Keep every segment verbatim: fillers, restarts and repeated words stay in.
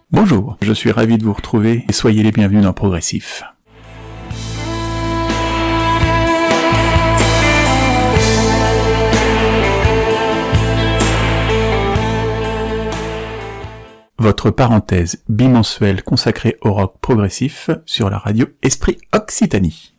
Bonjour, je suis ravi de vous retrouver et soyez les bienvenus dans Progressif. Votre parenthèse bimensuelle consacrée au rock progressif sur la radio Esprit Occitanie.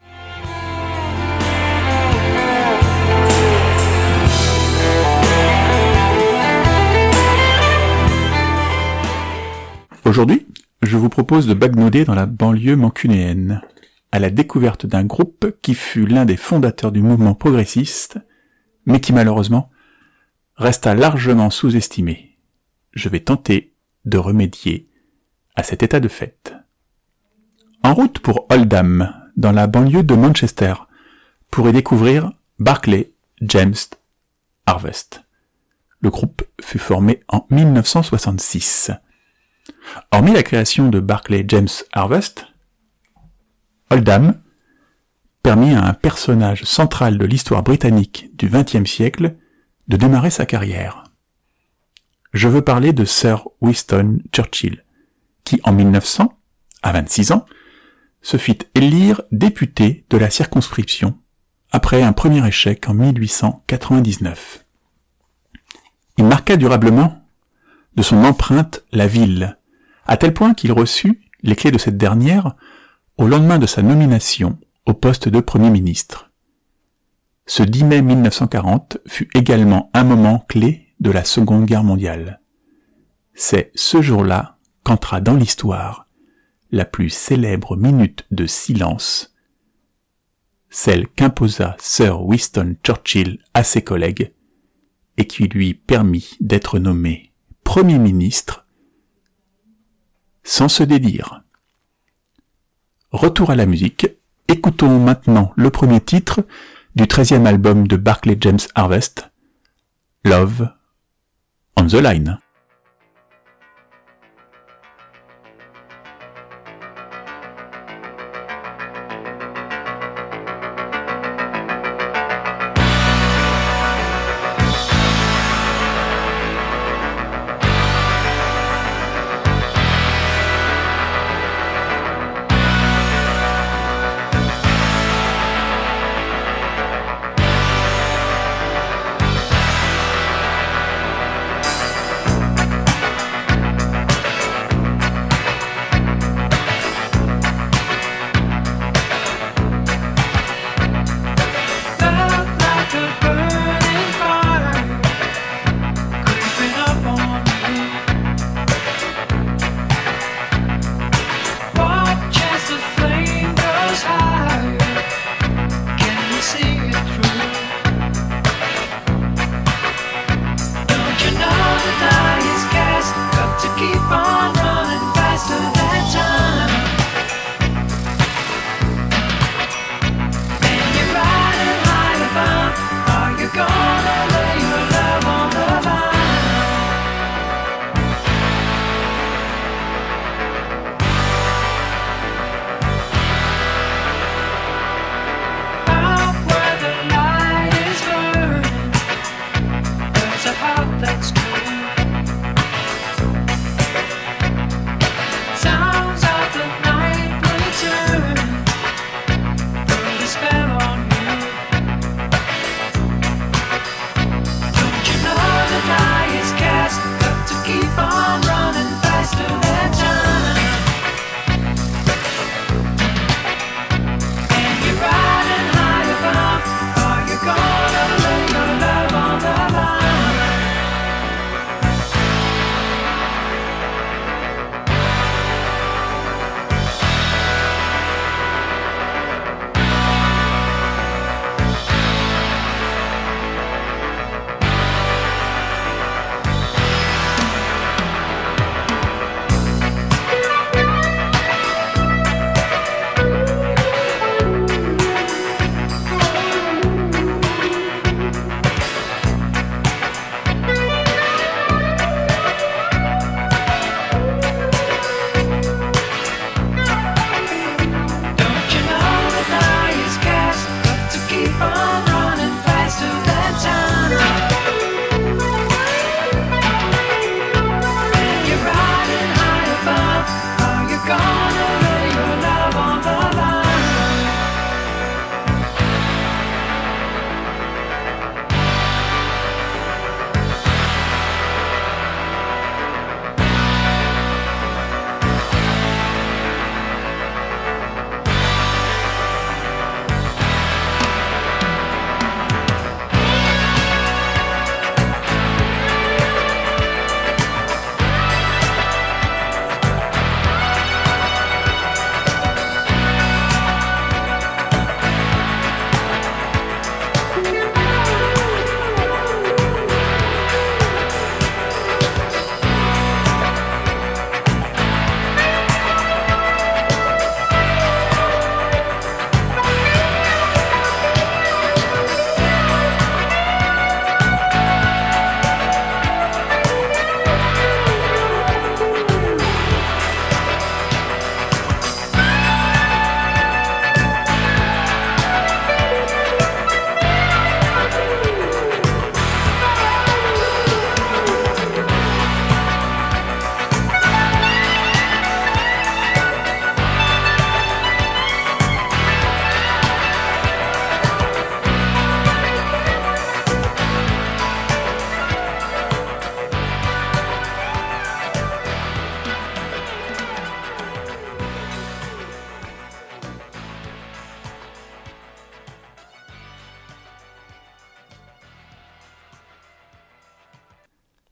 Aujourd'hui, je vous propose de bagnouder dans la banlieue mancunéenne, à la découverte d'un groupe qui fut l'un des fondateurs du mouvement progressiste, mais qui malheureusement resta largement sous-estimé. Je vais tenter de remédier à cet état de fait. En route pour Oldham, dans la banlieue de Manchester, pour y découvrir Barclay James Harvest. Le groupe fut formé en mille neuf cent soixante-six. Hormis la création de Barclay James Harvest, Oldham permit à un personnage central de l'histoire britannique du vingtième siècle de démarrer sa carrière. Je veux parler de Sir Winston Churchill, qui en mille neuf cents, à vingt-six ans, se fit élire député de la circonscription après un premier échec en mille huit cent quatre-vingt-dix-neuf. Il marqua durablement de son empreinte la ville, à tel point qu'il reçut les clés de cette dernière au lendemain de sa nomination au poste de Premier ministre. Ce dix mai mille neuf cent quarante fut également un moment clé de la Seconde Guerre mondiale. C'est ce jour-là qu'entra dans l'histoire la plus célèbre minute de silence, celle qu'imposa Sir Winston Churchill à ses collègues et qui lui permit d'être nommé Premier ministre sans se dédire. Retour à la musique, écoutons maintenant le premier titre du treizième album de Barclay James Harvest, Love on the Line.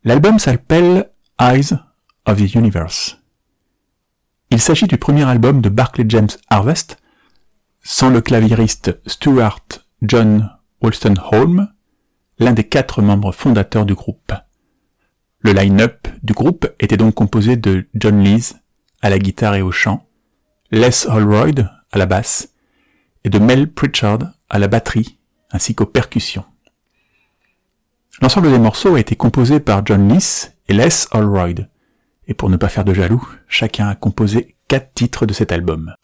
L'album s'appelle Eyes of the Universe. Il s'agit du premier album de Barclay James Harvest, sans le claviériste Stuart John Wolstenholme, l'un des quatre membres fondateurs du groupe. Le line-up du groupe était donc composé de John Lees à la guitare et au chant, Les Holroyd à la basse et de Mel Pritchard à la batterie ainsi qu'aux percussions. L'ensemble des morceaux a été composé par John Lees et Les Holroyd, et pour ne pas faire de jaloux, chacun a composé quatre titres de cet album.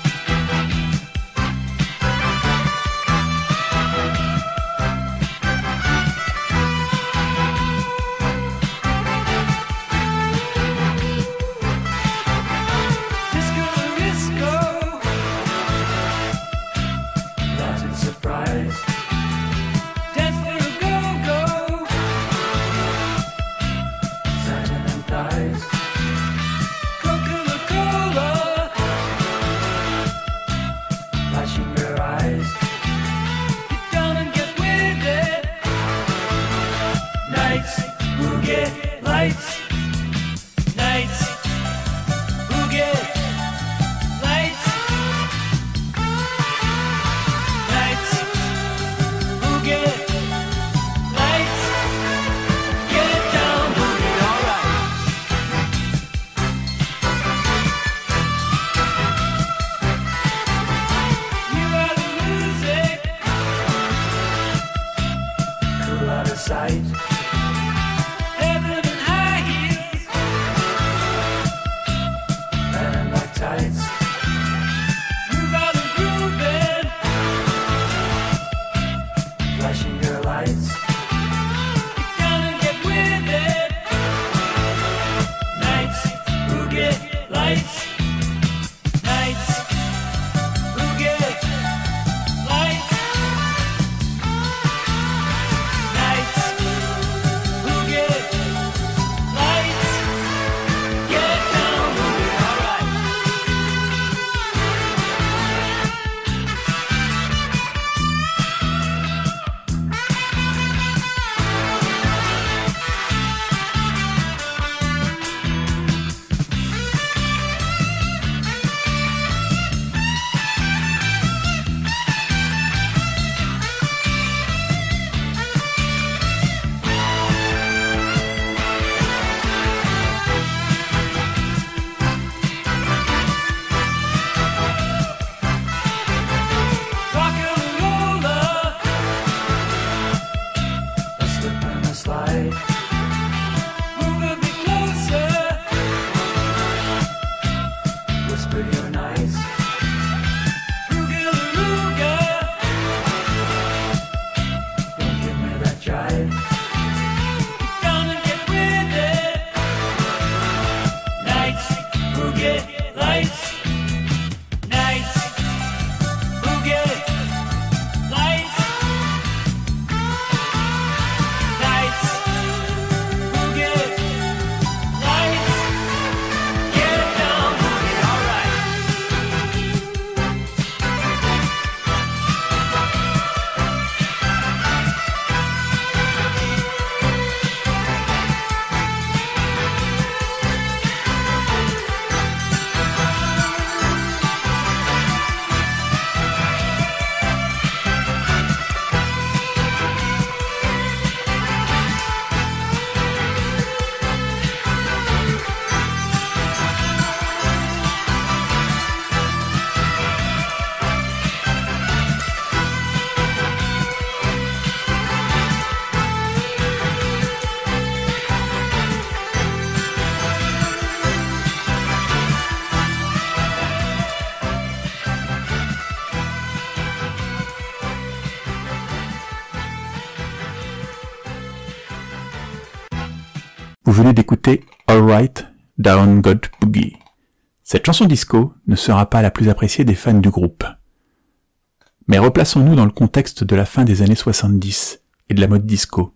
Vous venez d'écouter All Right Down God Boogie. Cette chanson disco ne sera pas la plus appréciée des fans du groupe. Mais replaçons-nous dans le contexte de la fin des années soixante-dix et de la mode disco.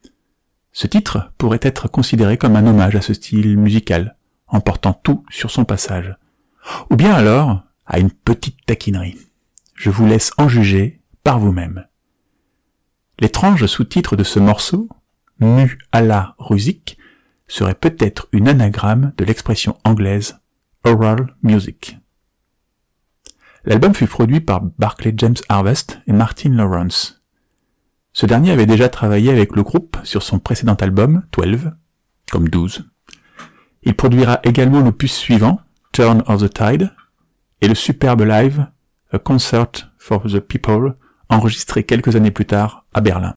Ce titre pourrait être considéré comme un hommage à ce style musical, emportant tout sur son passage. Ou bien alors à une petite taquinerie. Je vous laisse en juger par vous-même. L'étrange sous-titre de ce morceau, Mu Allah Ruzik, serait peut-être une anagramme de l'expression anglaise oral music. L'album fut produit par Barclay James Harvest et Martin Lawrence. Ce dernier avait déjà travaillé avec le groupe sur son précédent album, douze, comme douze. Il produira également l'opus suivant, Turn of the Tide, et le superbe live, A Concert for the People, enregistré quelques années plus tard à Berlin.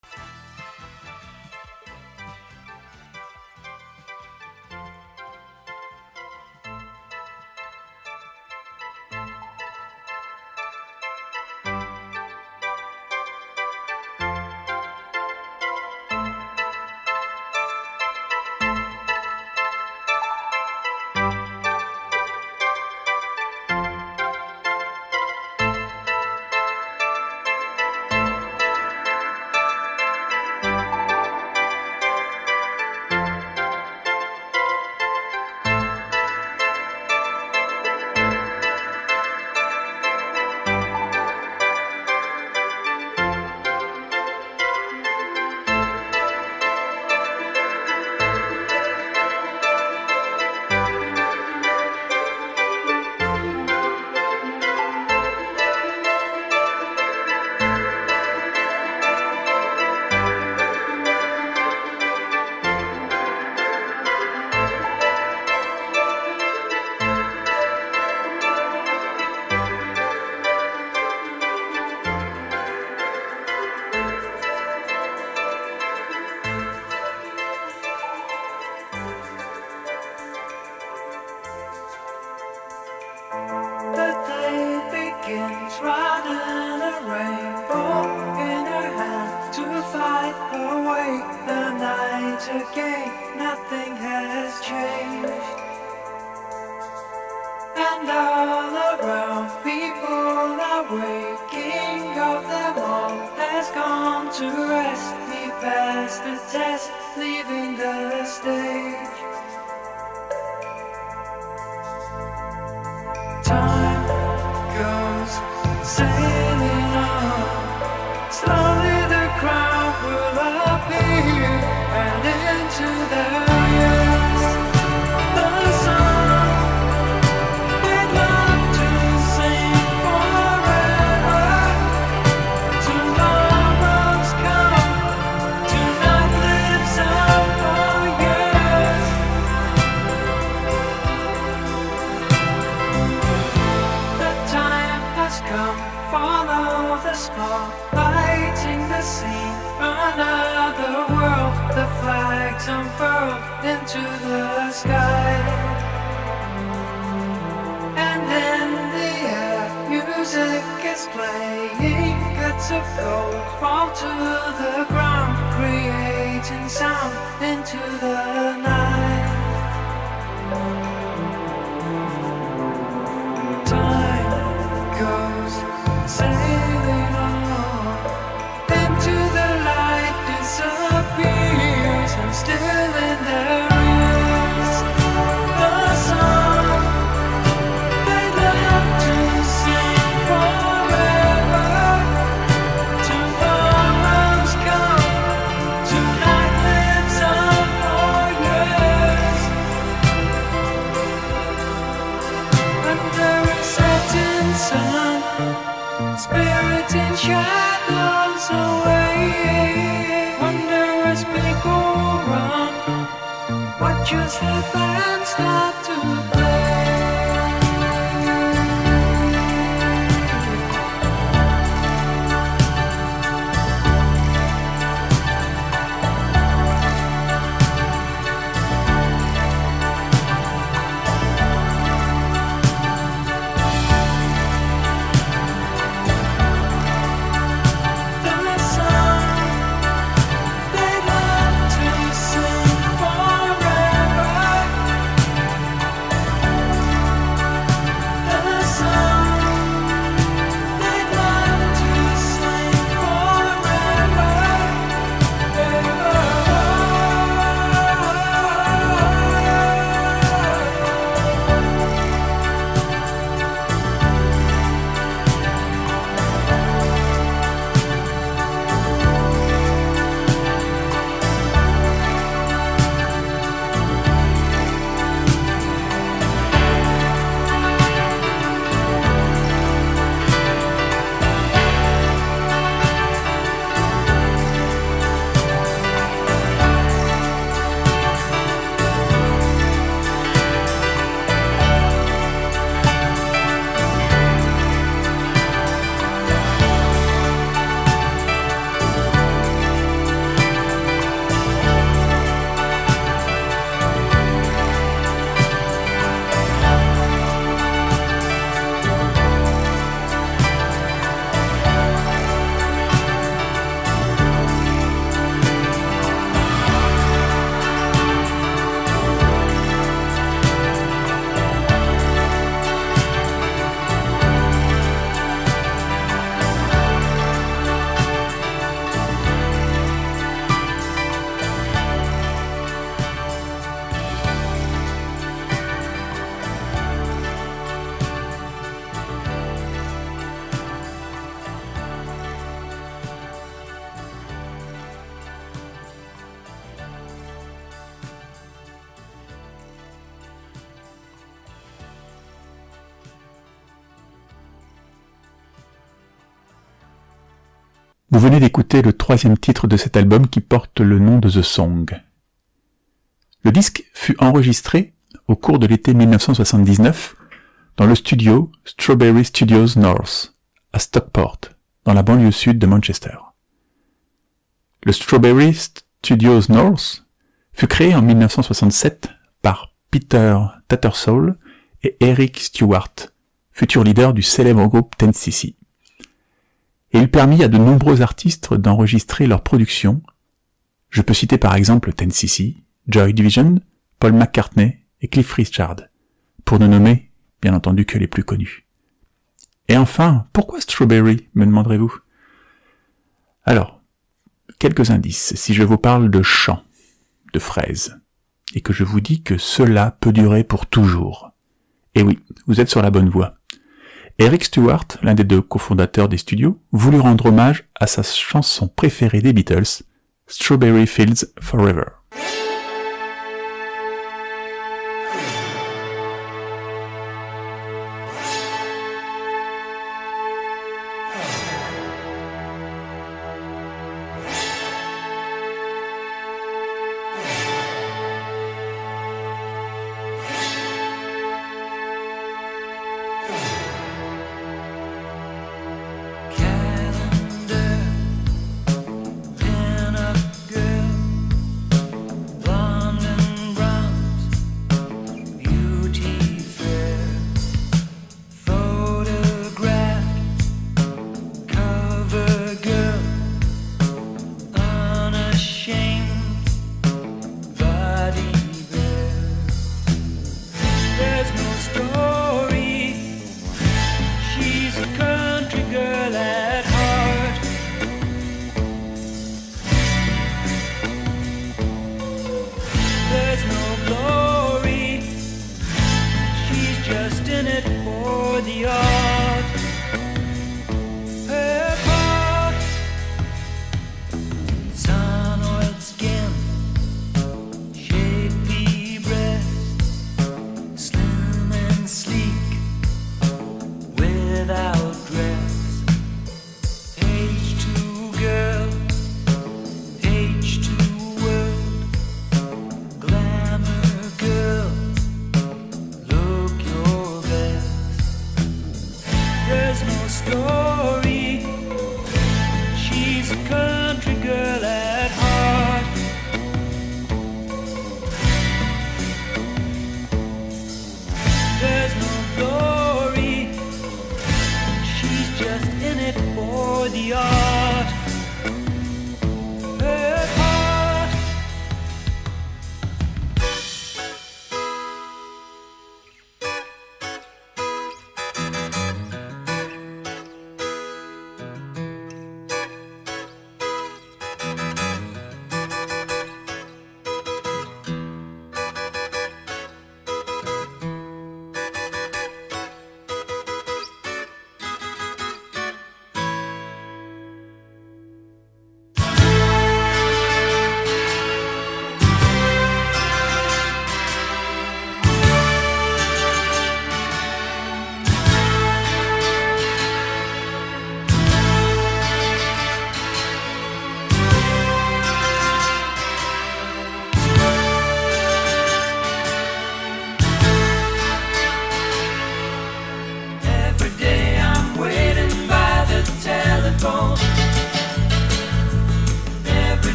Vous venez d'écouter le troisième titre de cet album qui porte le nom de The Song. Le disque fut enregistré au cours de l'été mille neuf cent soixante-dix-neuf dans le studio Strawberry Studios North, à Stockport, dans la banlieue sud de Manchester. Le Strawberry Studios North fut créé en mille neuf cent soixante-sept par Peter Tattersall et Eric Stewart, futur leader du célèbre groupe ten C C. Et il permit à de nombreux artistes d'enregistrer leurs productions. Je peux citer par exemple ten C C, Joy Division, Paul McCartney et Cliff Richard, pour ne nommer, bien entendu, que les plus connus. Et enfin, pourquoi Strawberry, me demanderez-vous? Alors, quelques indices. Si je vous parle de champs, de fraises, et que je vous dis que cela peut durer pour toujours. Et oui, vous êtes sur la bonne voie. Eric Stewart, l'un des deux cofondateurs des studios, voulut rendre hommage à sa chanson préférée des Beatles, Strawberry Fields Forever.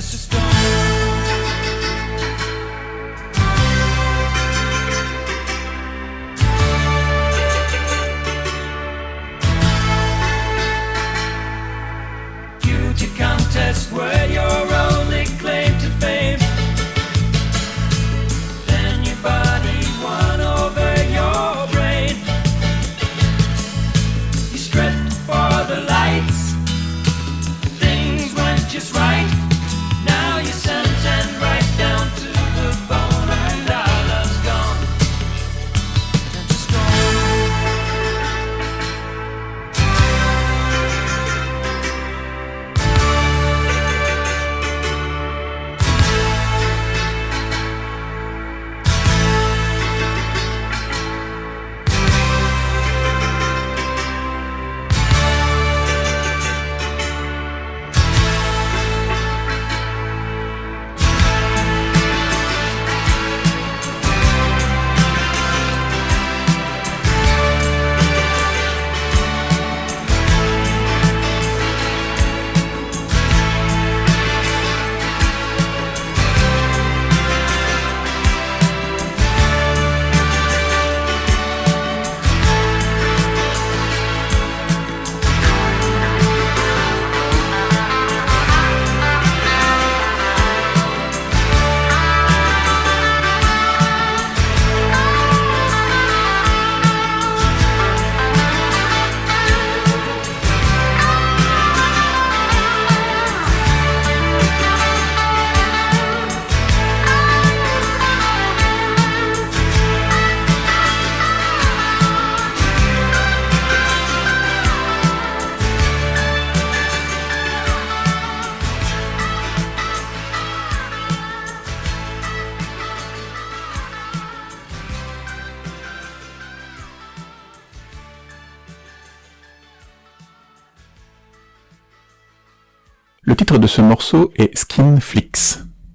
Contest were your only claim to fame. Then your body won over your brain. You stripped for the lights. Things went just right. Now you're sent and right down to the bone, and our love's gone. And just Le titre de ce morceau est Skin Flicks,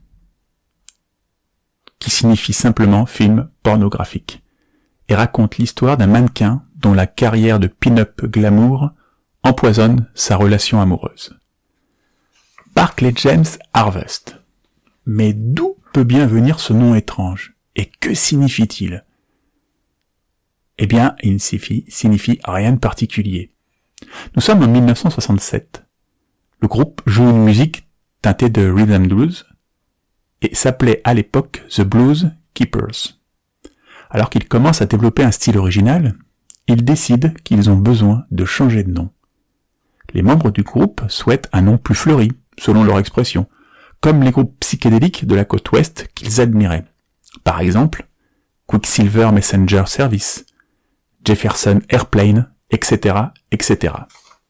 qui signifie simplement film pornographique, et raconte l'histoire d'un mannequin dont la carrière de pin-up glamour empoisonne sa relation amoureuse. Barclay James Harvest. Mais d'où peut bien venir ce nom étrange, et que signifie-t-il? Eh bien, il signifie, signifie rien de particulier. Nous sommes en mille neuf cent soixante-sept. Le groupe joue une musique teintée de rhythm blues et s'appelait à l'époque The Blues Keepers. Alors qu'ils commencent à développer un style original, ils décident qu'ils ont besoin de changer de nom. Les membres du groupe souhaitent un nom plus fleuri, selon leur expression, comme les groupes psychédéliques de la côte ouest qu'ils admiraient. Par exemple, Quicksilver Messenger Service, Jefferson Airplane, et cetera, et cetera.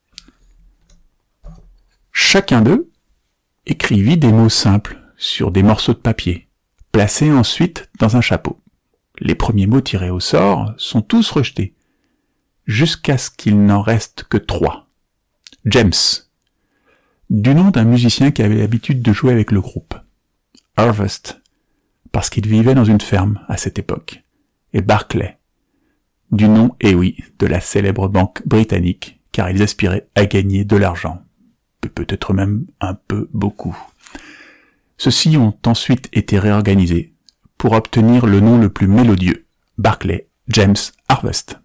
Chacun d'eux écrivit des mots simples sur des morceaux de papier, placés ensuite dans un chapeau. Les premiers mots tirés au sort sont tous rejetés, jusqu'à ce qu'il n'en reste que trois. James, du nom d'un musicien qui avait l'habitude de jouer avec le groupe. Harvest, parce qu'il vivait dans une ferme à cette époque. Et Barclay, du nom, eh oui, de la célèbre banque britannique, car ils aspiraient à gagner de l'argent. Peut-être même un peu beaucoup. Ceux-ci ont ensuite été réorganisés pour obtenir le nom le plus mélodieux, Barclay James Harvest.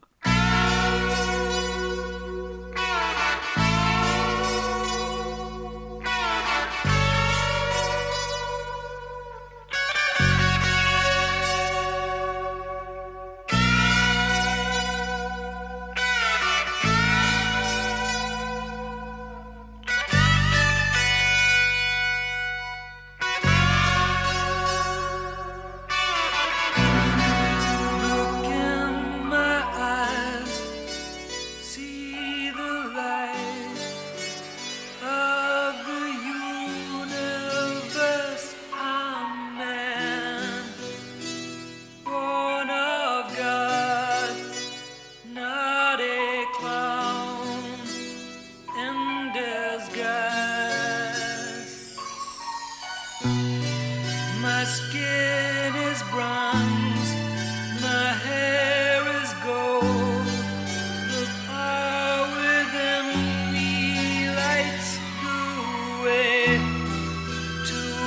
My skin is bronze, my hair is gold. The power within me lights the way to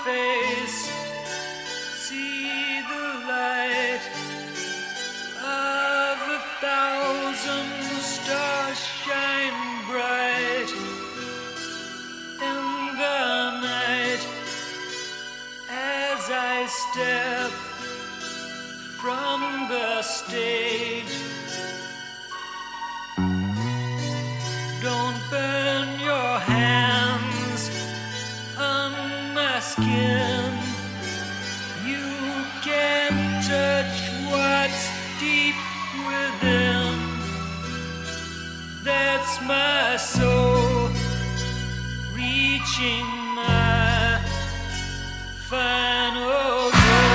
face, see the light of a thousand stars shine bright in the night as I step from the stage. Don't burn your hands on my skin. You can't touch what's deep within. That's my soul reaching my final goal.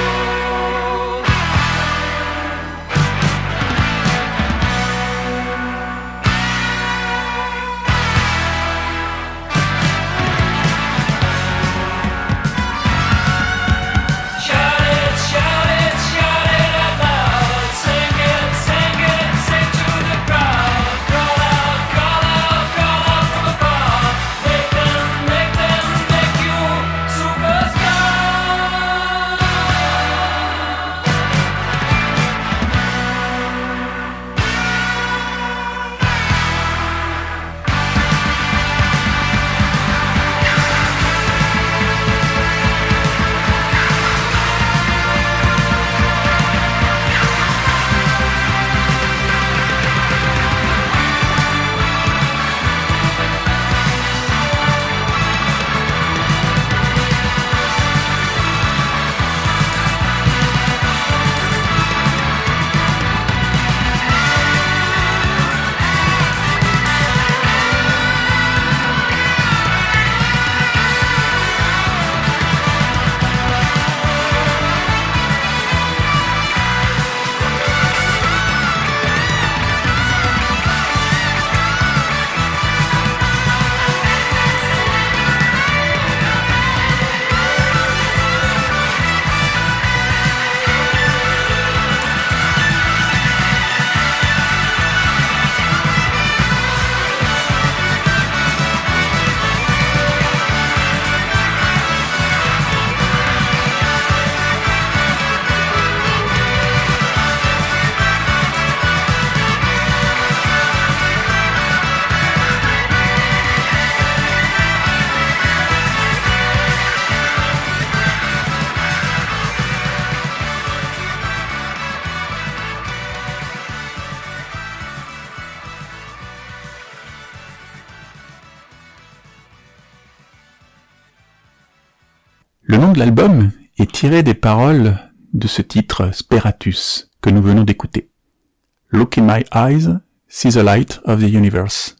Le nom de l'album est tiré des paroles de ce titre Speratus que nous venons d'écouter. Look in my eyes, see the light of the universe.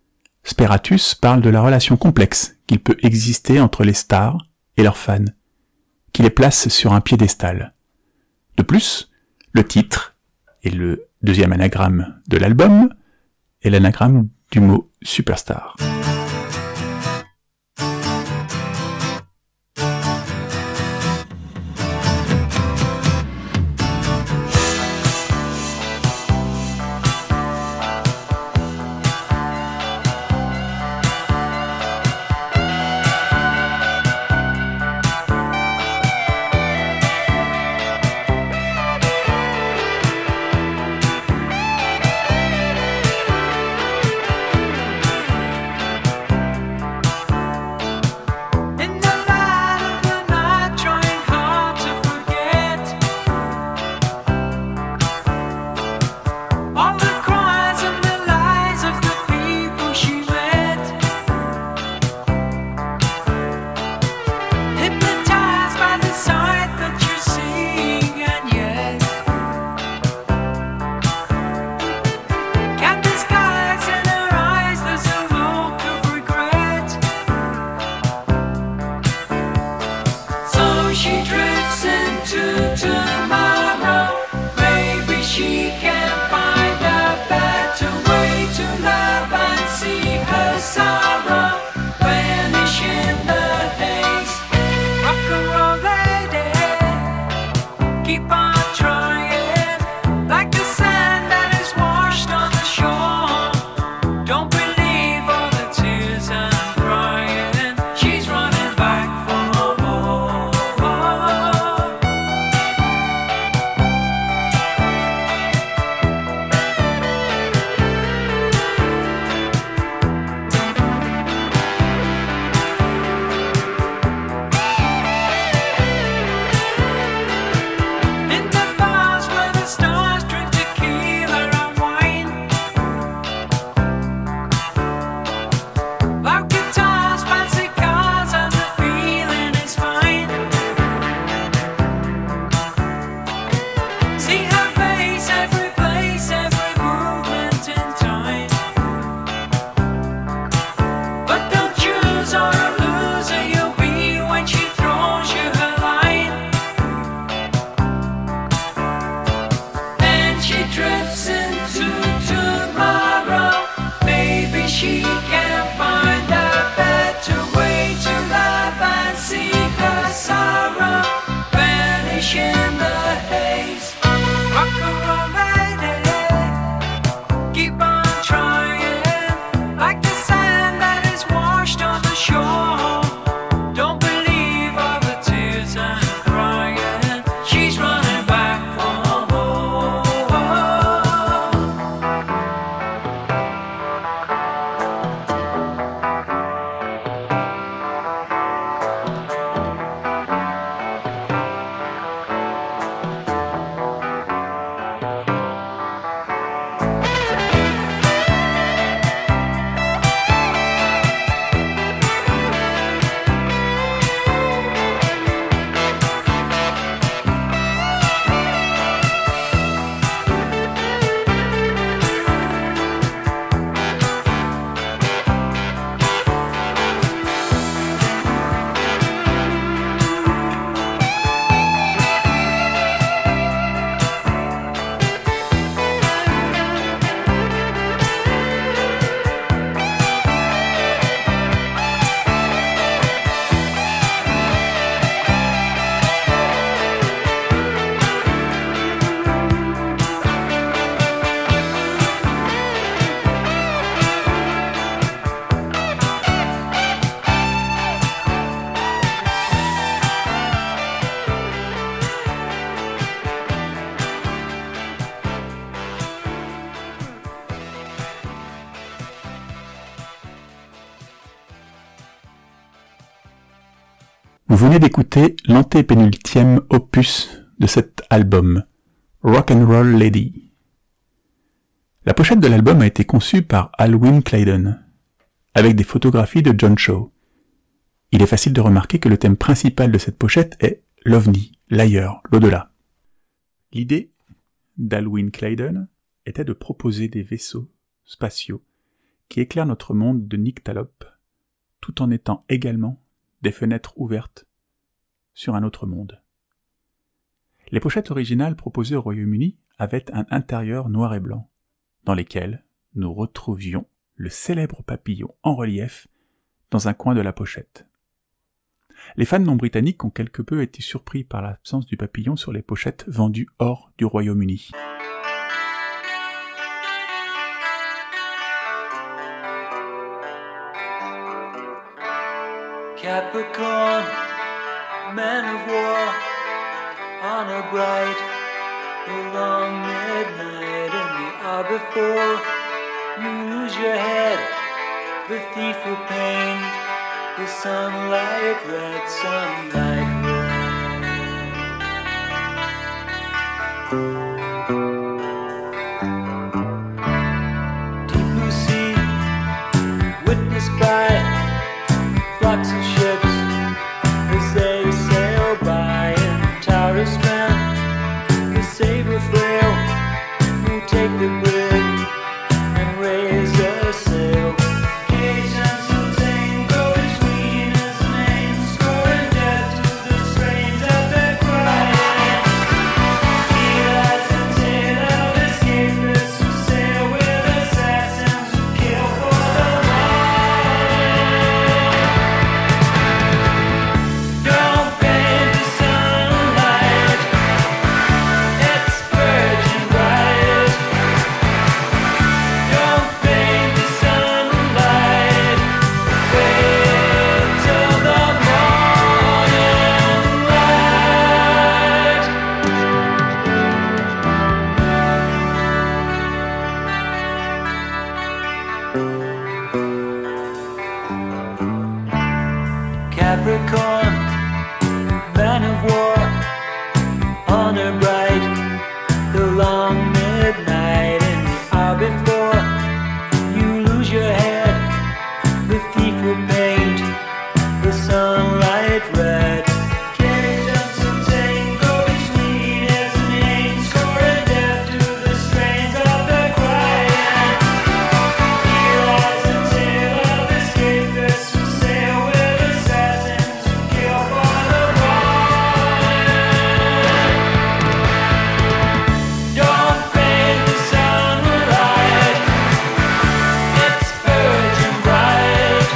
Speratus parle de la relation complexe qu'il peut exister entre les stars et leurs fans, qui les place sur un piédestal. De plus, le titre et le deuxième anagramme de l'album est l'anagramme du mot superstar. Don't believe all the tears I'm crying. She's running back for more. venez d'écouter l'antépénultième opus de cet album, Rock'n'Roll Lady. La pochette de l'album a été conçue par Alwyn Clayton, avec des photographies de John Shaw. Il est facile de remarquer que le thème principal de cette pochette est l'ovni, l'ailleurs, l'au-delà. L'idée d'Alwyn Clayton était de proposer des vaisseaux spatiaux qui éclairent notre monde de nyctalopes, tout en étant également des fenêtres ouvertes sur un autre monde. Les pochettes originales proposées au Royaume-Uni avaient un intérieur noir et blanc, dans lesquels nous retrouvions le célèbre papillon en relief dans un coin de la pochette. Les fans non britanniques ont quelque peu été surpris par l'absence du papillon sur les pochettes vendues hors du Royaume-Uni. Capricorn, man of war, on a bright, long midnight in the hour before you lose your head, the thief will paint the sunlight red, sunlight red. Deep blue sea, witnessed by flocks of ships as they sail by in tower of strength. The saber frail will take the brig and raise a sail. Cage until tango between us main, scoring death to the strains of their crying. He lies the tale of escapists who sail with assassins who kill for the don't paint the sunlight, it's virgin bright. Don't paint the sunlight, wait till the morning light. Capricorn, man of war, honor bright, the long midnight in the hour before you lose your head, the thief will paint the sunlight red. Cage until tango between his main, scoring death to the strains of their crying. He lies the tale of escapists who sail with assassins who kill for the don't paint the sunlight, it's virgin bright.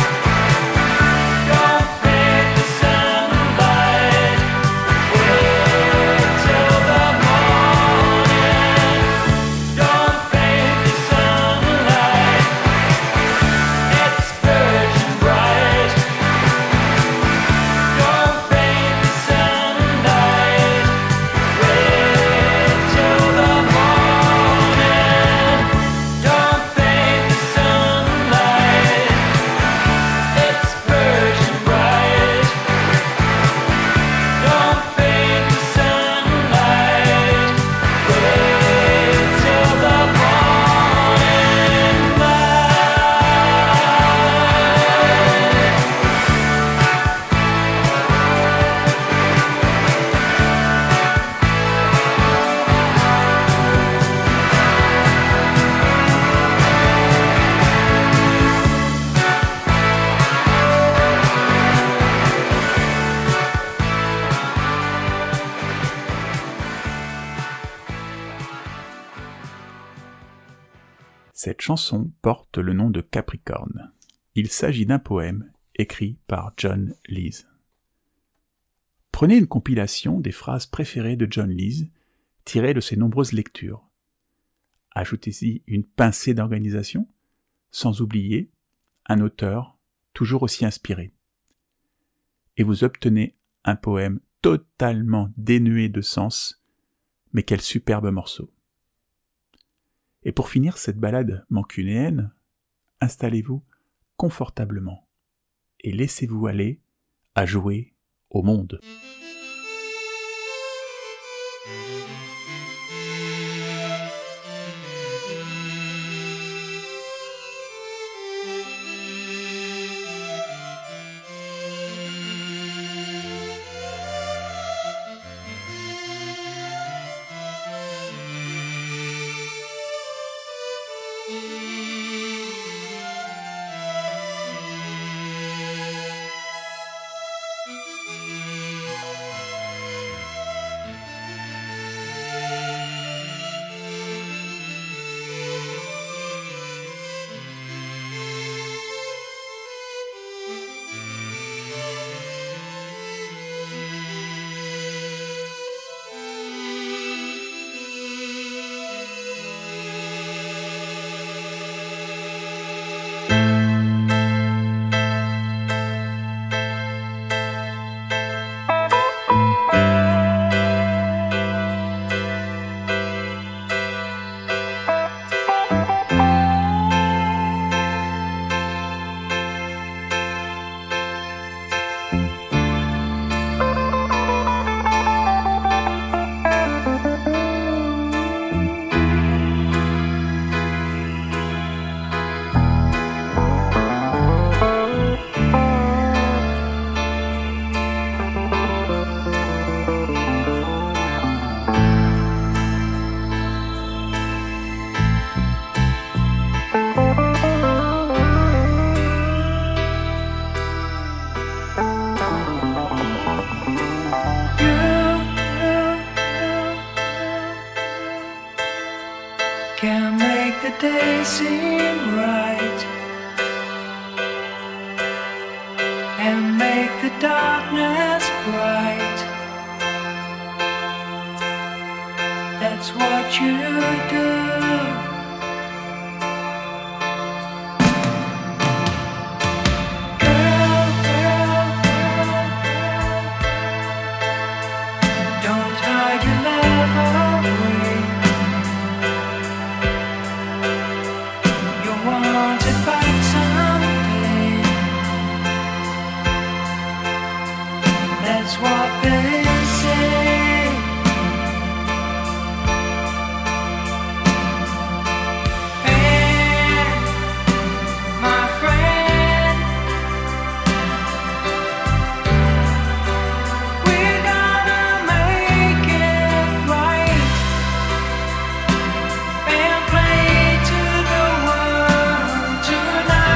Don't paint the sunlight, wait till the morning. Don't paint the sunlight, it's virgin bright. Don't paint the sunlight, wait till the morning. Don't paint the sunlight, it's virgin bright. Don't paint the sunlight, wait till the morning Cette chanson porte le nom de Capricorn. Il s'agit d'un poème écrit par John Lees. Prenez une compilation des phrases préférées de John Lees, tirées de ses nombreuses lectures. Ajoutez-y une pincée d'organisation, sans oublier un auteur toujours aussi inspiré. Et vous obtenez un poème totalement dénué de sens, mais quel superbe morceau. Et pour finir cette balade mancunéenne, installez-vous confortablement et laissez-vous aller à jouer au monde. Can make the day seem right and make the darkness bright. That's what you do. Girl, girl, girl, don't hide your love away. You'll want it back someday. That's what they say.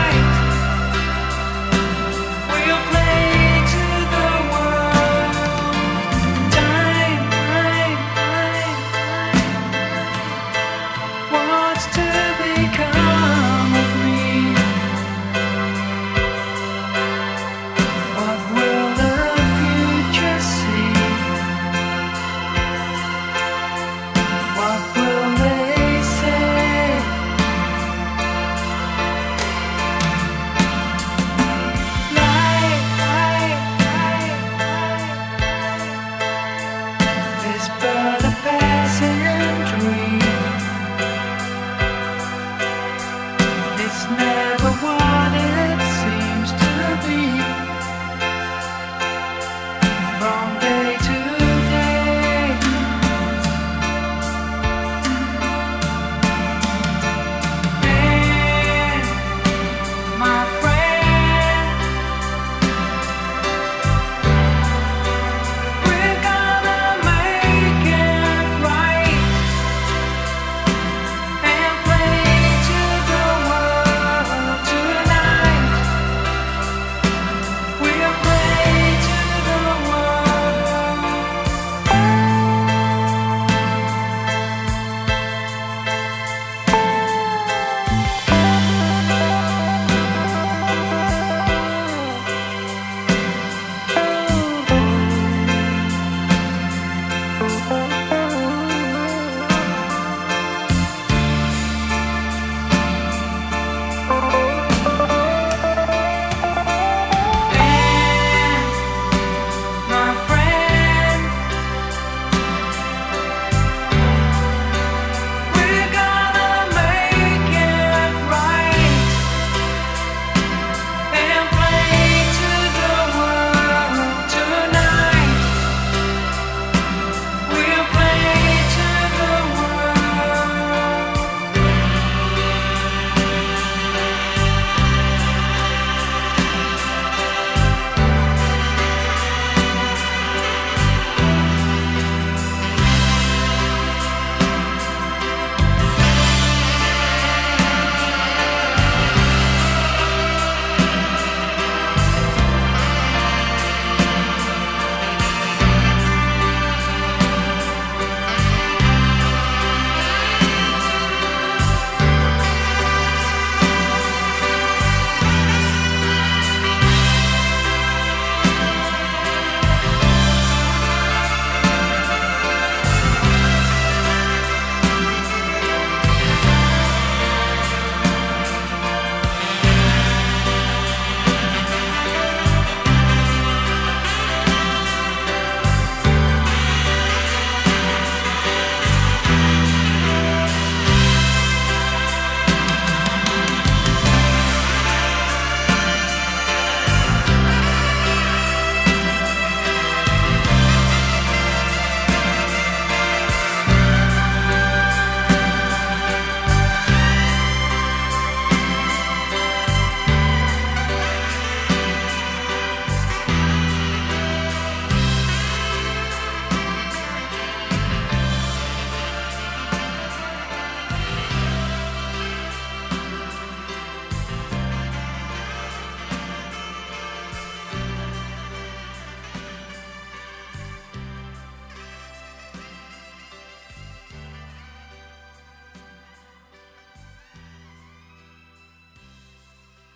We'll play to the world.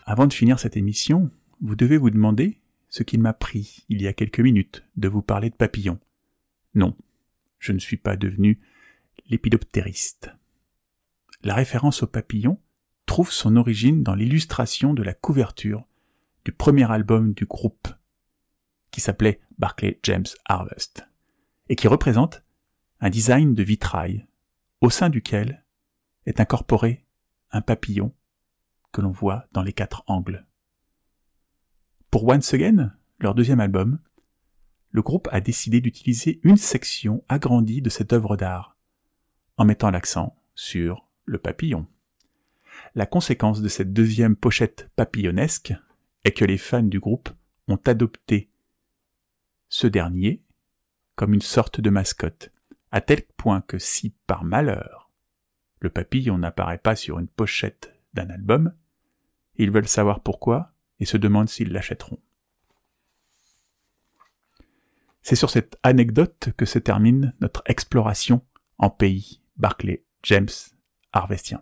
Avant de finir cette émission, vous devez vous demander ce qu'il m'a pris, il y a quelques minutes, de vous parler de papillons. Non, je ne suis pas devenu lépidoptériste. La référence aux papillons trouve son origine dans l'illustration de la couverture du premier album du groupe, qui s'appelait Barclay James Harvest, et qui représente un design de vitrail, au sein duquel est incorporé un papillon que l'on voit dans les quatre angles. Pour Once Again, leur deuxième album, le groupe a décidé d'utiliser une section agrandie de cette œuvre d'art, en mettant l'accent sur le papillon. La conséquence de cette deuxième pochette papillonnesque est que les fans du groupe ont adopté ce dernier comme une sorte de mascotte, à tel point que si, par malheur, le papillon n'apparaît pas sur une pochette d'un album, ils veulent savoir pourquoi et se demandent s'ils l'achèteront. C'est sur cette anecdote que se termine notre exploration en pays Barclay James Harvestien.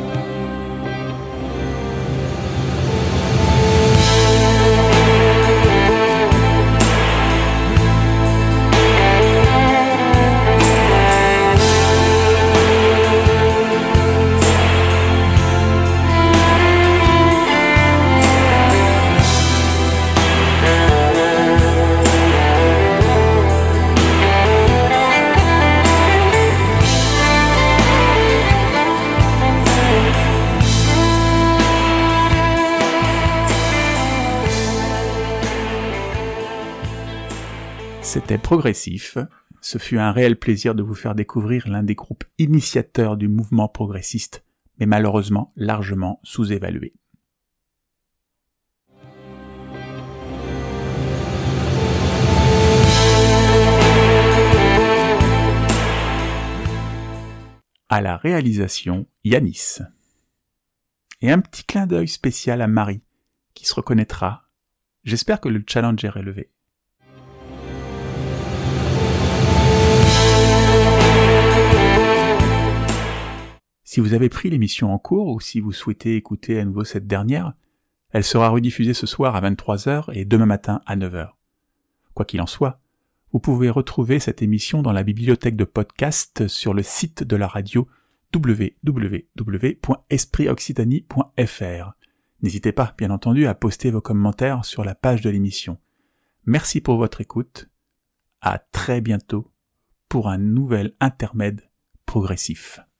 C'était Progressif. Ce fut un réel plaisir de vous faire découvrir l'un des groupes initiateurs du mouvement progressiste, mais malheureusement largement sous-évalué. À la réalisation, Yanis. Et un petit clin d'œil spécial à Marie, qui se reconnaîtra. J'espère que le challenge est relevé. Si vous avez pris l'émission en cours ou si vous souhaitez écouter à nouveau cette dernière, elle sera rediffusée ce soir à vingt-trois heures et demain matin à neuf heures. Quoi qu'il en soit, vous pouvez retrouver cette émission dans la bibliothèque de podcast sur le site de la radio w w w point esprit occitanie point f r. N'hésitez pas, bien entendu, à poster vos commentaires sur la page de l'émission. Merci pour votre écoute. À très bientôt pour un nouvel intermède progressif.